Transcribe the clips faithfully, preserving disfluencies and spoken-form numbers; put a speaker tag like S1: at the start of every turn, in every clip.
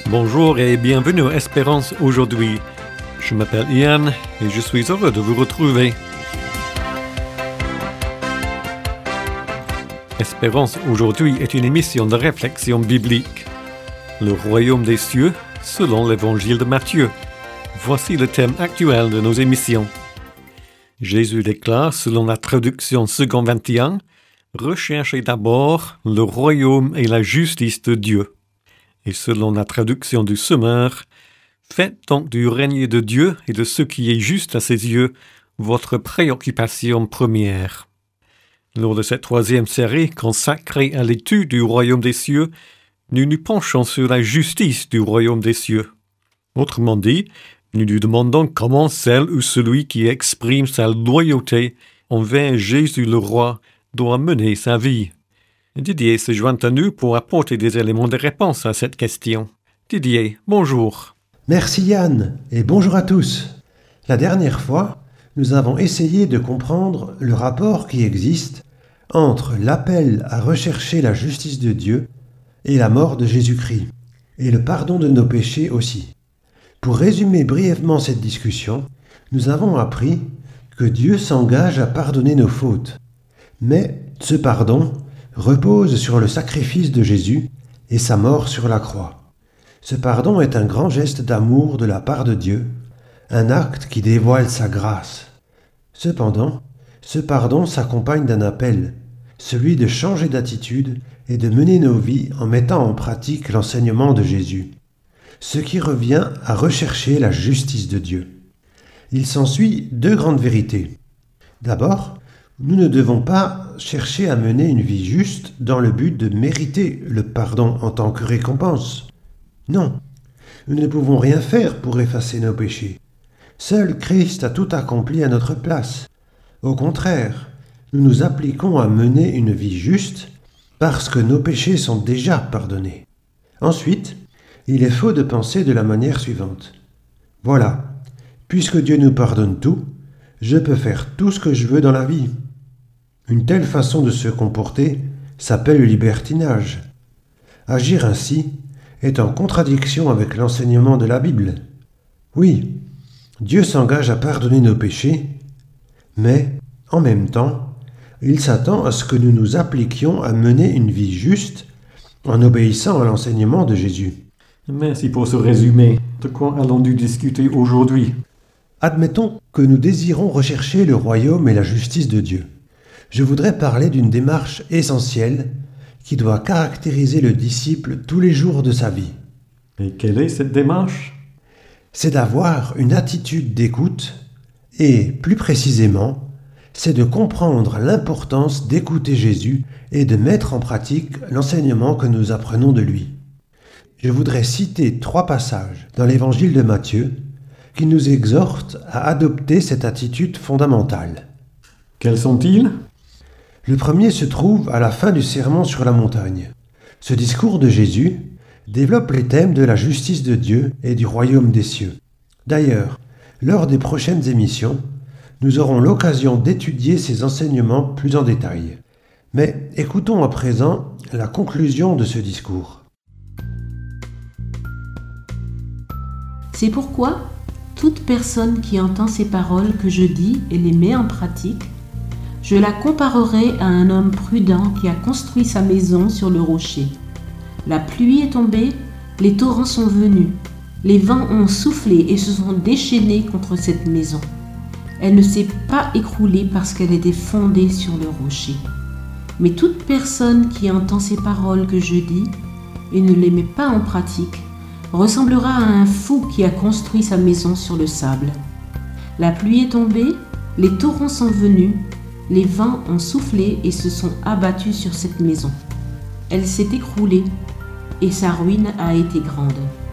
S1: Bonjour et bienvenue à Espérance aujourd'hui. Je m'appelle Ian et je suis heureux de vous retrouver. Espérance aujourd'hui est une émission de réflexion biblique. Le royaume des cieux selon l'évangile de Matthieu. Voici le thème actuel de nos émissions. Jésus déclare selon la traduction Second vingt et un, « Recherchez d'abord le royaume et la justice de Dieu ». Et selon la traduction du Semeur, « Faites donc du règne de Dieu et de ce qui est juste à ses yeux votre préoccupation première. » Lors de cette troisième série consacrée à l'étude du royaume des cieux, nous nous penchons sur la justice du royaume des cieux. Autrement dit, nous nous demandons comment celle ou celui qui exprime sa loyauté envers Jésus le roi doit mener sa vie. Didier se joint à nous pour apporter des éléments de réponse à cette question. Didier, bonjour.
S2: Merci Yann, et bonjour à tous. La dernière fois, nous avons essayé de comprendre le rapport qui existe entre l'appel à rechercher la justice de Dieu et la mort de Jésus-Christ, et le pardon de nos péchés aussi. Pour résumer brièvement cette discussion, nous avons appris que Dieu s'engage à pardonner nos fautes, mais ce pardon repose sur le sacrifice de Jésus et sa mort sur la croix. Ce pardon est un grand geste d'amour de la part de Dieu, un acte qui dévoile sa grâce. Cependant, ce pardon s'accompagne d'un appel, celui de changer d'attitude et de mener nos vies en mettant en pratique l'enseignement de Jésus, ce qui revient à rechercher la justice de Dieu. Il s'ensuit deux grandes vérités. D'abord, nous ne devons pas chercher à mener une vie juste dans le but de mériter le pardon en tant que récompense. Non, nous ne pouvons rien faire pour effacer nos péchés. Seul Christ a tout accompli à notre place. Au contraire, nous nous appliquons à mener une vie juste parce que nos péchés sont déjà pardonnés. Ensuite, il est faux de penser de la manière suivante. Voilà, puisque Dieu nous pardonne tout, je peux faire tout ce que je veux dans la vie. Une telle façon de se comporter s'appelle le libertinage. Agir ainsi est en contradiction avec l'enseignement de la Bible. Oui, Dieu s'engage à pardonner nos péchés, mais, en même temps, il s'attend à ce que nous nous appliquions à mener une vie juste en obéissant à l'enseignement de Jésus.
S1: Merci pour ce résumé. De quoi allons-nous discuter aujourd'hui?
S2: Admettons que nous désirons rechercher le royaume et la justice de Dieu. Je voudrais parler d'une démarche essentielle qui doit caractériser le disciple tous les jours de sa vie.
S1: Et quelle est cette démarche?
S2: C'est d'avoir une attitude d'écoute et, plus précisément, c'est de comprendre l'importance d'écouter Jésus et de mettre en pratique l'enseignement que nous apprenons de lui. Je voudrais citer trois passages dans l'évangile de Matthieu qui nous exhortent à adopter cette attitude fondamentale.
S1: Quels sont-ils?
S2: Le premier se trouve à la fin du sermon sur la montagne. Ce discours de Jésus développe les thèmes de la justice de Dieu et du royaume des cieux. D'ailleurs, lors des prochaines émissions, nous aurons l'occasion d'étudier ces enseignements plus en détail. Mais écoutons à présent la conclusion de ce discours.
S3: C'est pourquoi toute personne qui entend ces paroles que je dis et les met en pratique, je la comparerai à un homme prudent qui a construit sa maison sur le rocher. La pluie est tombée, les torrents sont venus, les vents ont soufflé et se sont déchaînés contre cette maison. Elle ne s'est pas écroulée parce qu'elle était fondée sur le rocher. Mais toute personne qui entend ces paroles que je dis et ne les met pas en pratique ressemblera à un fou qui a construit sa maison sur le sable. La pluie est tombée, les torrents sont venus, les vents ont soufflé et se sont abattus sur cette maison. Elle s'est écroulée et sa ruine a été grande.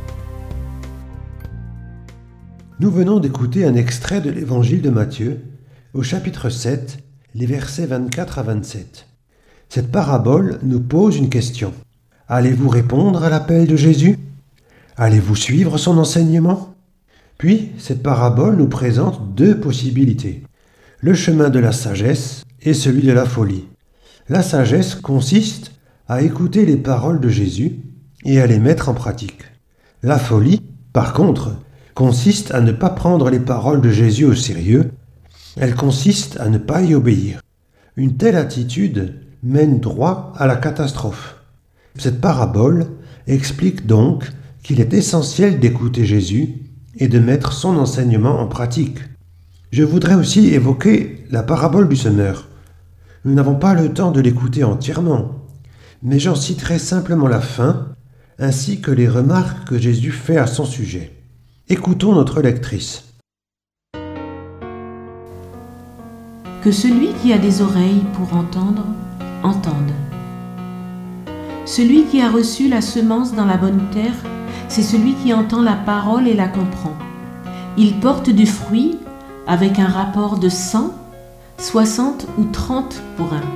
S2: Nous venons d'écouter un extrait de l'évangile de Matthieu, au chapitre sept, les versets vingt-quatre à vingt-sept. Cette parabole nous pose une question. Allez-vous répondre à l'appel de Jésus? Allez-vous suivre son enseignement? Puis, cette parabole nous présente deux possibilités. Le chemin de la sagesse et celui de la folie. La sagesse consiste à écouter les paroles de Jésus et à les mettre en pratique. La folie, par contre, consiste à ne pas prendre les paroles de Jésus au sérieux, elle consiste à ne pas y obéir. Une telle attitude mène droit à la catastrophe. Cette parabole explique donc qu'il est essentiel d'écouter Jésus et de mettre son enseignement en pratique. Je voudrais aussi évoquer la parabole du semeur. Nous n'avons pas le temps de l'écouter entièrement, mais j'en citerai simplement la fin, ainsi que les remarques que Jésus fait à son sujet. Écoutons notre lectrice.
S3: Que celui qui a des oreilles pour entendre, entende. Celui qui a reçu la semence dans la bonne terre, c'est celui qui entend la parole et la comprend. Il porte du fruit avec un rapport de cent, soixante ou trente pour un.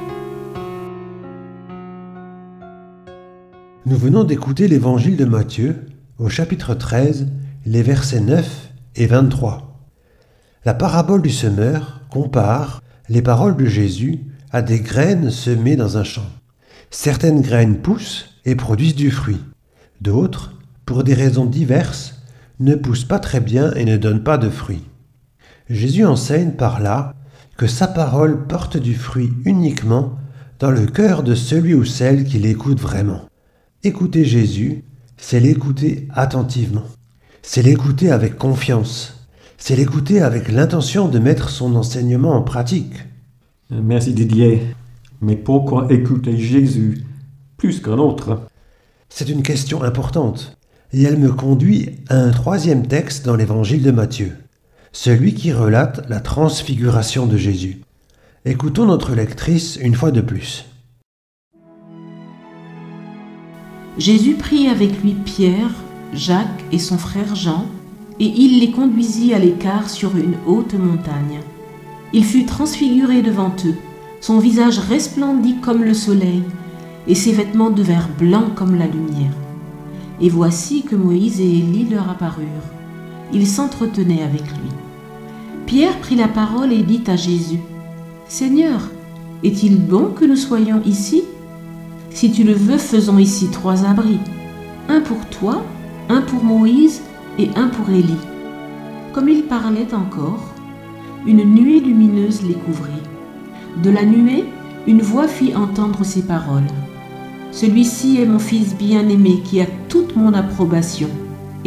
S2: Nous venons d'écouter l'évangile de Matthieu, au chapitre treize, les versets neuf et vingt-trois. La parabole du semeur compare les paroles de Jésus à des graines semées dans un champ. Certaines graines poussent et produisent du fruit. D'autres, pour des raisons diverses, ne poussent pas très bien et ne donnent pas de fruits. Jésus enseigne par là que sa parole porte du fruit uniquement dans le cœur de celui ou celle qui l'écoute vraiment. Écouter Jésus, c'est l'écouter attentivement. C'est l'écouter avec confiance. C'est l'écouter avec l'intention de mettre son enseignement en pratique.
S1: Merci Didier. Mais pourquoi écouter Jésus plus qu'un autre?
S2: C'est une question importante, et elle me conduit à un troisième texte dans l'évangile de Matthieu, celui qui relate la transfiguration de Jésus. Écoutons notre lectrice une fois de plus.
S3: Jésus prit avec lui Pierre, Jacques et son frère Jean, et il les conduisit à l'écart sur une haute montagne. Il fut transfiguré devant eux, son visage resplendit comme le soleil, et ses vêtements devinrent blancs comme la lumière. Et voici que Moïse et Élie leur apparurent. Ils s'entretenaient avec lui. Pierre prit la parole et dit à Jésus, « Seigneur, est-il bon que nous soyons ici? Si tu le veux, faisons ici trois abris, un pour toi, un pour Moïse et un pour Élie. » Comme il parlait encore, une nuée lumineuse les couvrit. De la nuée, une voix fit entendre ces paroles. « Celui-ci est mon fils bien-aimé qui a toute mon approbation. Écoutez-le. »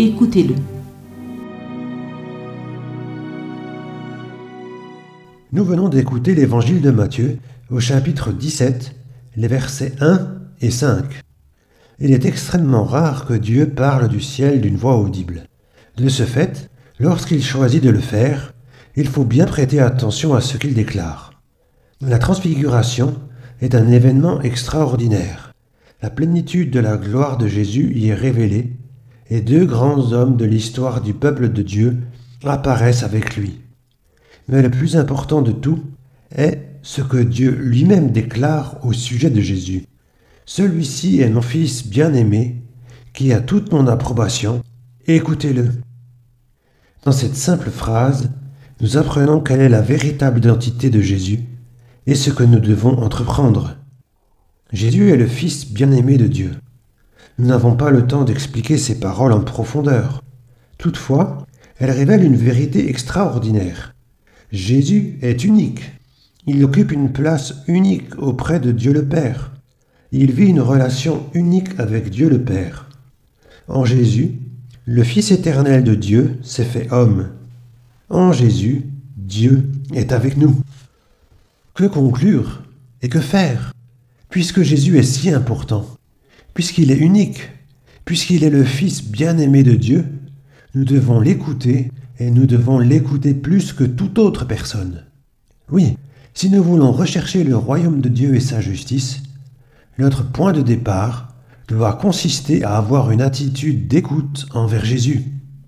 S2: Nous venons d'écouter l'évangile de Matthieu au chapitre dix-sept, les versets un et cinq. Il est extrêmement rare que Dieu parle du ciel d'une voix audible. De ce fait, lorsqu'il choisit de le faire, il faut bien prêter attention à ce qu'il déclare. La transfiguration est un événement extraordinaire. La plénitude de la gloire de Jésus y est révélée, et deux grands hommes de l'histoire du peuple de Dieu apparaissent avec lui. Mais le plus important de tout est ce que Dieu lui-même déclare au sujet de Jésus. « Celui-ci est mon fils bien-aimé, qui a toute mon approbation, écoutez-le. » Dans cette simple phrase, nous apprenons quelle est la véritable identité de Jésus et ce que nous devons entreprendre. Jésus est le Fils bien-aimé de Dieu. Nous n'avons pas le temps d'expliquer ces paroles en profondeur. Toutefois, elles révèlent une vérité extraordinaire. Jésus est unique. Il occupe une place unique auprès de Dieu le Père. Il vit une relation unique avec Dieu le Père. En Jésus, le Fils éternel de Dieu s'est fait homme. En Jésus, Dieu est avec nous. Que conclure et que faire, puisque Jésus est si important, puisqu'il est unique, puisqu'il est le Fils bien-aimé de Dieu, nous devons l'écouter et nous devons l'écouter plus que toute autre personne. Oui, si nous voulons rechercher le royaume de Dieu et sa justice, notre point de départ doit consister à avoir une attitude d'écoute envers Jésus.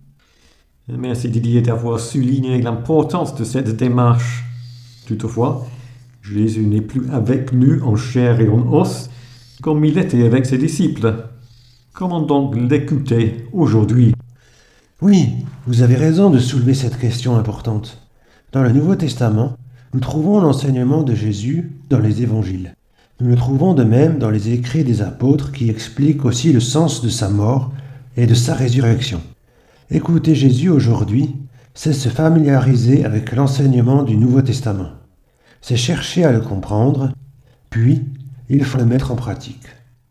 S1: Merci Didier d'avoir souligné l'importance de cette démarche. Toutefois, Jésus n'est plus avec nous en chair et en os comme il était avec ses disciples. Comment donc l'écouter aujourd'hui?
S2: Oui, vous avez raison de soulever cette question importante. Dans le Nouveau Testament, nous trouvons l'enseignement de Jésus dans les évangiles. Nous le trouvons de même dans les écrits des apôtres qui expliquent aussi le sens de sa mort, et de sa résurrection. Écouter Jésus aujourd'hui, c'est se familiariser avec l'enseignement du Nouveau Testament. C'est chercher à le comprendre, puis il faut le mettre en pratique.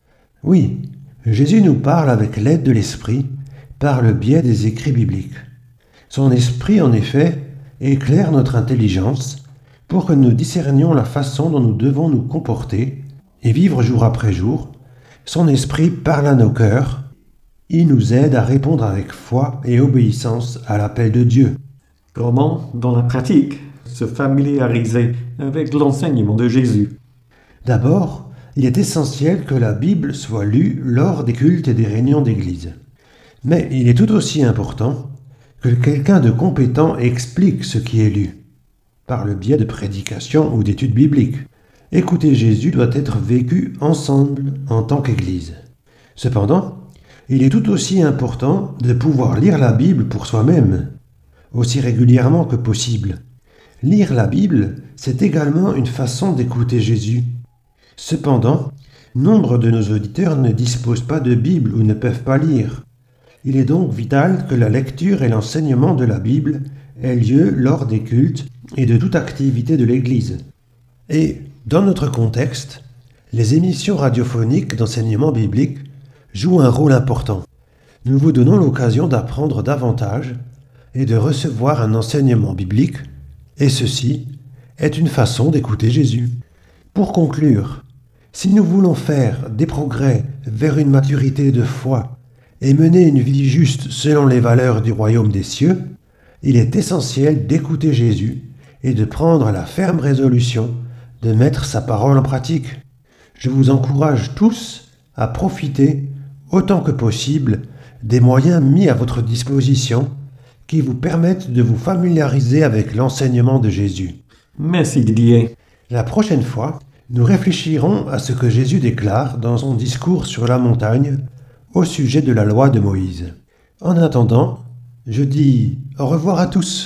S2: Oui, Jésus nous parle avec l'aide de l'Esprit par le biais des écrits bibliques. Son Esprit, en effet, éclaire notre intelligence pour que nous discernions la façon dont nous devons nous comporter et vivre jour après jour. Son Esprit parle à nos cœurs. Il nous aide à répondre avec foi et obéissance à l'appel de Dieu.
S1: Comment, dans la pratique, se familiariser avec l'enseignement de Jésus?
S2: D'abord, il est essentiel que la Bible soit lue lors des cultes et des réunions d'église. Mais il est tout aussi important que quelqu'un de compétent explique ce qui est lu, par le biais de prédications ou d'études bibliques. Écouter Jésus doit être vécu ensemble en tant qu'Église. Cependant, il est tout aussi important de pouvoir lire la Bible pour soi-même, aussi régulièrement que possible. Lire la Bible, c'est également une façon d'écouter Jésus. Cependant, nombre de nos auditeurs ne disposent pas de Bible ou ne peuvent pas lire. Il est donc vital que la lecture et l'enseignement de la Bible aient lieu lors des cultes et de toute activité de l'Église. Et, dans notre contexte, les émissions radiophoniques d'enseignement biblique jouent un rôle important. Nous vous donnons l'occasion d'apprendre davantage et de recevoir un enseignement biblique, et ceci est une façon d'écouter Jésus. Pour conclure, si nous voulons faire des progrès vers une maturité de foi et mener une vie juste selon les valeurs du royaume des cieux, il est essentiel d'écouter Jésus et de prendre la ferme résolution de mettre sa parole en pratique. Je vous encourage tous à profiter, autant que possible, des moyens mis à votre disposition qui vous permettent de vous familiariser avec l'enseignement de Jésus.
S1: Merci Didier.
S2: La prochaine fois, nous réfléchirons à ce que Jésus déclare dans son discours sur la montagne au sujet de la loi de Moïse. En attendant, je dis au revoir à tous.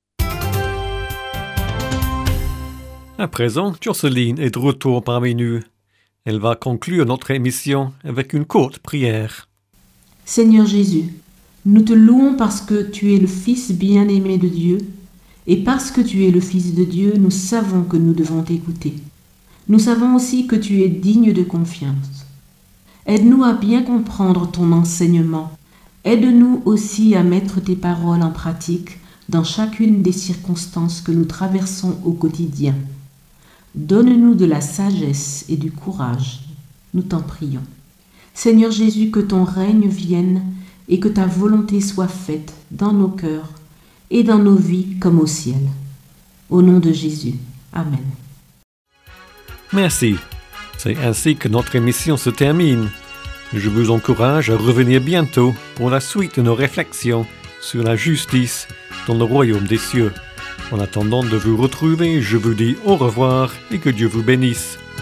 S1: À présent, Jocelyne est de retour parmi nous. Elle va conclure notre émission avec une courte prière.
S3: Seigneur Jésus, nous te louons parce que tu es le Fils bien-aimé de Dieu, et parce que tu es le Fils de Dieu, nous savons que nous devons t'écouter. Nous savons aussi que tu es digne de confiance. Aide-nous à bien comprendre ton enseignement. Aide-nous aussi à mettre tes paroles en pratique dans chacune des circonstances que nous traversons au quotidien. Donne-nous de la sagesse et du courage, nous t'en prions. Seigneur Jésus, que ton règne vienne et que ta volonté soit faite dans nos cœurs et dans nos vies comme au ciel. Au nom de Jésus. Amen.
S1: Merci. C'est ainsi que notre émission se termine. Je vous encourage à revenir bientôt pour la suite de nos réflexions sur la justice dans le royaume des cieux. En attendant de vous retrouver, je vous dis au revoir et que Dieu vous bénisse.